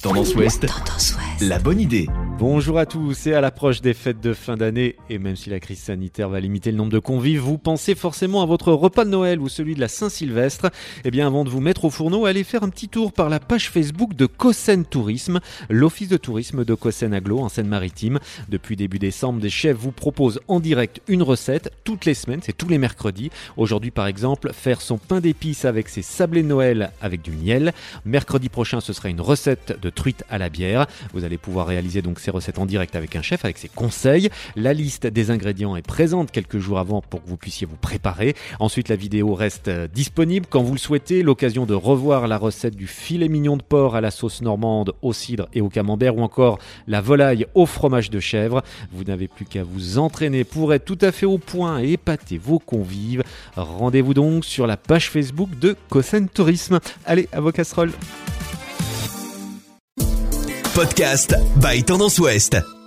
Tendance Ouest, la bonne idée. Bonjour à tous, et à l'approche des fêtes de fin d'année, et même si la crise sanitaire va limiter le nombre de convives, vous pensez forcément à votre repas de Noël ou celui de la Saint-Sylvestre. Eh bien avant de vous mettre au fourneau, allez faire un petit tour par la page Facebook de Caussen Tourisme, l'office de tourisme de Caussen-Aglo en Seine-Maritime. Depuis début décembre, des chefs vous proposent en direct une recette toutes les semaines, c'est tous les mercredis. Aujourd'hui par exemple, faire son pain d'épices avec ses sablés de Noël avec du miel. Mercredi prochain, ce sera une recette de truite à la bière. Vous allez pouvoir réaliser donc ces recettes en direct avec un chef, avec ses conseils. La liste des ingrédients est présente quelques jours avant pour que vous puissiez vous préparer. Ensuite, la vidéo reste disponible quand vous le souhaitez. L'occasion de revoir la recette du filet mignon de porc à la sauce normande, au cidre et au camembert, ou encore la volaille au fromage de chèvre. Vous n'avez plus qu'à vous entraîner pour être tout à fait au point et épater vos convives. Rendez-vous donc sur la page Facebook de Caussen Tourisme. Allez, à vos casseroles. Podcast by Tendance Ouest.